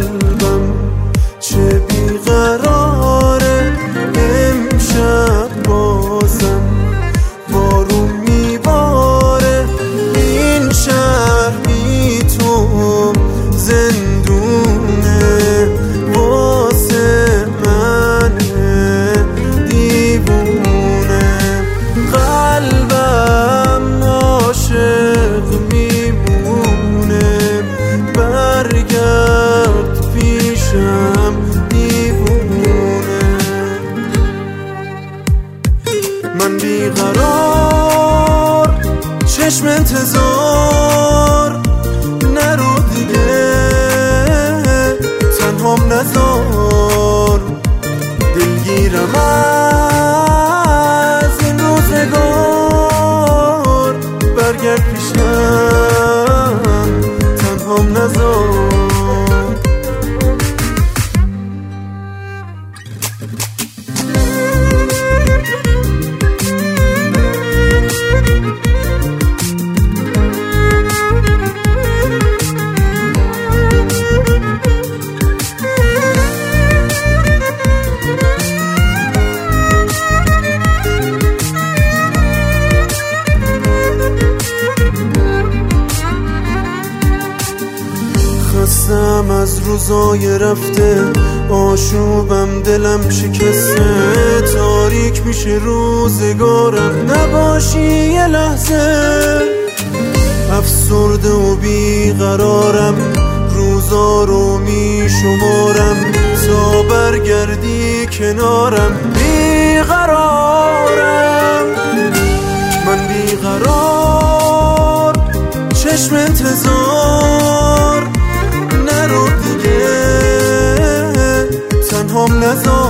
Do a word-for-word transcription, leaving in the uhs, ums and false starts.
قلبم چه بیقراره، امشب بازم بارون میباره. این شهر بی تو زندونه واسه من دیوونه. قلبم عاشق میمونه، برگرد پیشم دیوونه. من بیقرار چشم انتظار، نرو دیگه تنهام نذار. دلگیرم از این روزگار، برگرد پیشم تنهام نذار. خستم از روزای رفته، آشوبم دلم شکسته. تاریک میشه روزگارم، نباشی یه لحظه. افسرده و بیقرارم، روزا رو میشمارم تا برگردی کنارم. بیقرارم من بیقرار، چشم انتظار، نرو دیگه تنهام نذار.